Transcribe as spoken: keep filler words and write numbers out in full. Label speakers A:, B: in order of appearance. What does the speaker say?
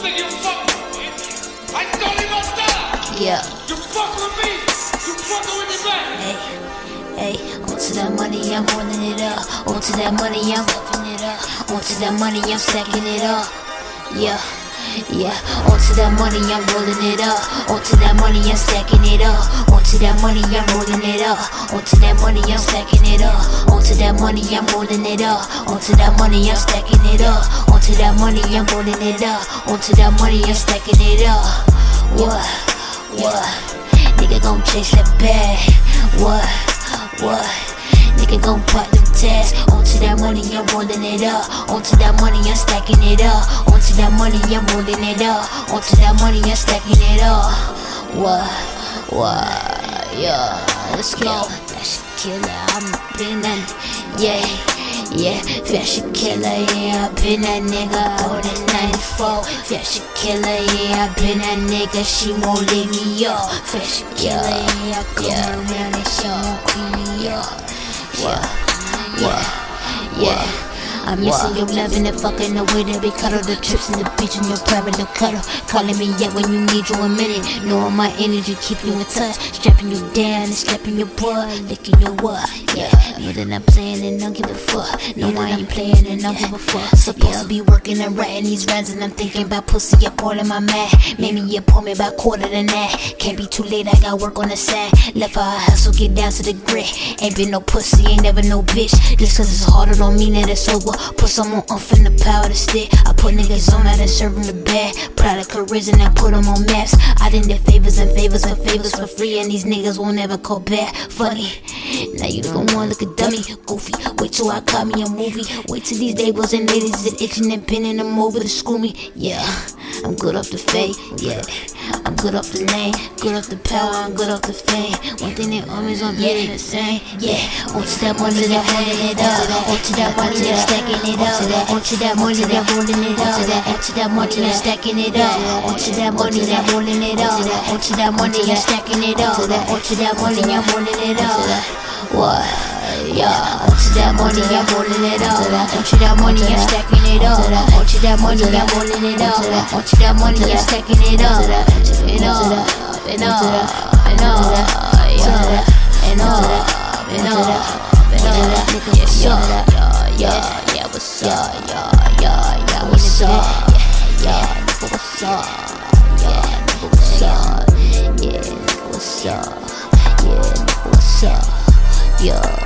A: think you fuck with me? I don't even stop.
B: Yeah.
A: You fuck with me. You fucking with your back.
B: Hey, hey, onto that money, I'm rolling it up. Onto that money, I'm roughing it up. Onto that money, I'm stacking it up. Yeah. Yeah, onto that money, I'm rolling it up. Onto that money, I'm stacking it up. Onto that money, I'm rolling it up. Onto that money, I'm stacking it up. Onto that money, I'm rolling it up. Onto that money, I'm stacking it up. Onto that money, I'm rolling it up. Onto that money, I'm stacking it up. What? What? Nigga gon' chase that bag. What? What? Nigga gon' pop them tags. Onto that money, I'm rolling it up. Onto that money, I'm stacking it up. Onto that money, I'm rolling it up. Onto that money, I'm stacking it up. What? What? Yeah, let's go. Fashion killer, I'm been that. Yeah, yeah. Fashion killer, yeah, I been that nigga. Older ninety-four. Fashion killer, yeah, I been that nigga. She won't leave me up. Fashion killer, yeah, I come around and she won't clean me up. Yeah, yeah, yeah. I'm missing your loving and fucking the way that we cuddle. The trips in the beach and your private little cuddle. Calling me yet when you need you a minute. Knowing my energy, keep you in touch. Strapping you down and slapping your butt. Licking your what? Yeah, know that I'm playing and don't give a fuck. No, I ain't playing and don't give a fuck. Supposed to be working and writing these rhymes and I'm thinking about pussy up all in my mad. Maybe you pull me about quarter than that. Can't be too late, I got work on the side. Left her a hustle, get down to the grit. Ain't been no pussy, ain't never no bitch. Just cause it's harder don't mean that it's over. Put someone off in the power to stick. I put niggas on, I done serve them the bad. Product charisma and put them on maps. I done did favors and favors and favors for free. And these niggas won't ever call back. Funny, now you don't wanna look a dummy. Goofy, wait till I caught me a movie. Wait till these labels and ladies is itching and pinning them over to screw me. Yeah, I'm good off the fade. Yeah, I'm good off the lane. Good off the power, I'm good off the fame. One thing that always on getting the same. Yeah, onto that money, they're holding it up. Onto that money, they're stacking it up. Onto that money, they're holding it up. Onto that money, they're stacking it up. Onto that money, they're holding it up. Onto that money, they're stacking it up. Onto that money, I'm holding it up. What? Yeah, onto that money, I'm rolling it up. Onto that money, I'm stacking it up. Onto that money, I'm rolling it up. Onto that money, I'm stacking it up. It up, it up, it up, yeah, and up, and up, and up. Yeah, yeah, yeah, yeah, what's up? Yeah, yeah, yeah, what's up? Yeah, nigga, what's up? Yeah, nigga, what's up? Yeah, nigga, what's up? Yeah, nigga, what's up? Yeah.